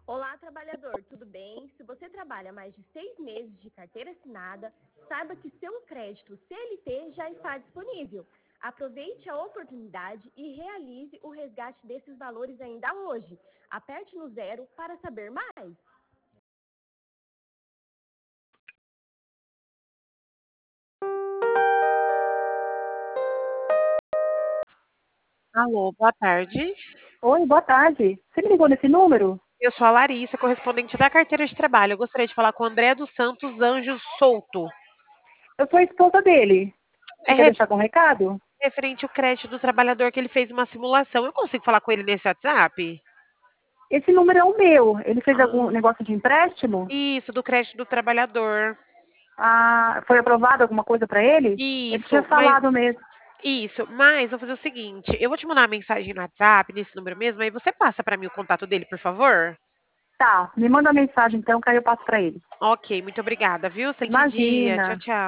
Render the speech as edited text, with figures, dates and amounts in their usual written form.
Olá, trabalhador, tudo bem? Se você trabalha mais de 6 meses de carteira assinada, saiba que seu crédito CLT já está disponível. Aproveite a oportunidade e realize o resgate desses valores ainda hoje. Aperte no 0 para saber mais. Alô, boa tarde. Oi, boa tarde. Você me ligou nesse número? Eu sou a Larissa, correspondente da carteira de trabalho. Eu gostaria de falar com o André dos Santos Anjos Souto. Eu sou a esposa dele. É Você quer deixar com recado? referente ao crédito do trabalhador que ele fez uma simulação. Eu consigo falar com ele nesse WhatsApp? Esse número é o meu. Ele fez algum Ah, negócio de empréstimo? isso, do crédito do trabalhador. Ah, foi aprovado alguma coisa para ele? Ele tinha Isso, mas falado mesmo. vou fazer o seguinte, eu vou te mandar uma mensagem no WhatsApp, nesse número mesmo, aí você passa para mim o contato dele, por favor? Tá, me manda uma mensagem então, que aí eu passo para ele. Ok, muito obrigada, viu? Excelente dia. Tchau, Imagina. tchau.